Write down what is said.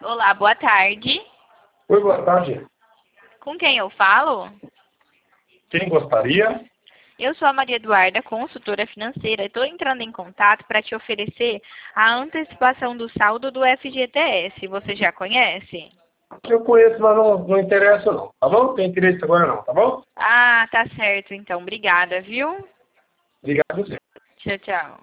Olá, boa tarde. Oi, boa tarde. Com quem eu falo? Quem gostaria? Eu sou a Maria Eduarda, consultora financeira, e estou entrando em contato para te oferecer a antecipação do saldo do FGTS. Você já conhece? Eu conheço, mas não interessa não, tá bom? Não tem interesse agora não, tá bom? Ah, tá certo então. Obrigada, viu? Obrigado, você. Tchau, tchau.